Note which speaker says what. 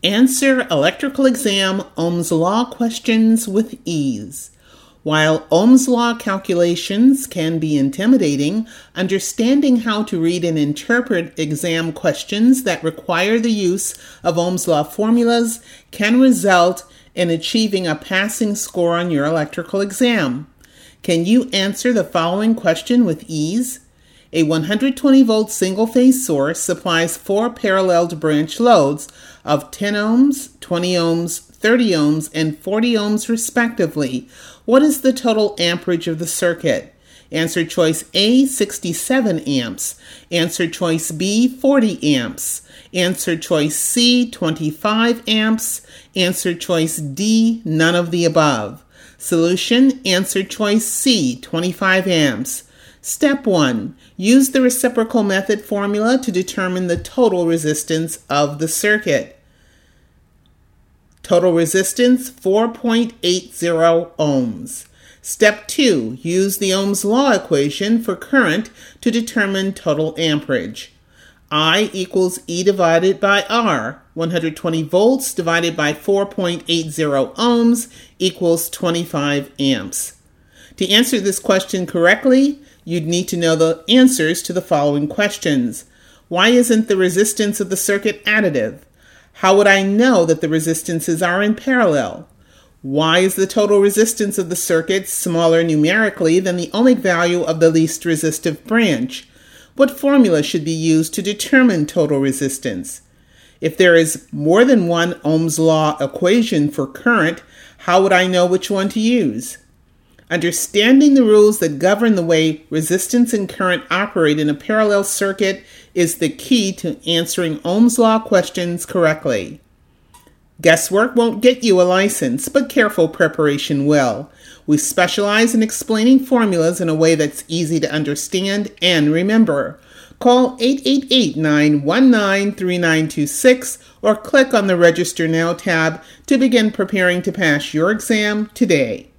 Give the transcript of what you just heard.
Speaker 1: Answer electrical exam Ohm's law questions with ease. While Ohm's law calculations can be intimidating, understanding how to read and interpret exam questions that require the use of Ohm's law formulas can result in achieving a passing score on your electrical exam. Can you answer the following question with ease? A 120-volt single-phase source supplies 4 paralleled branch loads of 10 ohms, 20 ohms, 30 ohms, and 40 ohms respectively. What is the total amperage of the circuit? Answer choice A, 67 amps. Answer choice B, 40 amps. Answer choice C, 25 amps. Answer choice D, none of the above. Solution, answer choice C, 25 amps. Step 1. Use the reciprocal method formula to determine the total resistance of the circuit. Total resistance, 4.80 ohms. Step 2. Use the Ohm's law equation for current to determine total amperage. I equals E divided by R. 120 volts divided by 4.80 ohms equals 25 amps. To answer this question correctly, you'd need to know the answers to the following questions. Why isn't the resistance of the circuit additive? How would I know that the resistances are in parallel? Why is the total resistance of the circuit smaller numerically than the ohmic value of the least resistive branch? What formula should be used to determine total resistance? If there is more than one Ohm's law equation for current, how would I know which one to use? Understanding the rules that govern the way resistance and current operate in a parallel circuit is the key to answering Ohm's law questions correctly. Guesswork won't get you a license, but careful preparation will. We specialize in explaining formulas in a way that's easy to understand and remember. Call 888-919-3926 or click on the Register Now tab to begin preparing to pass your exam today.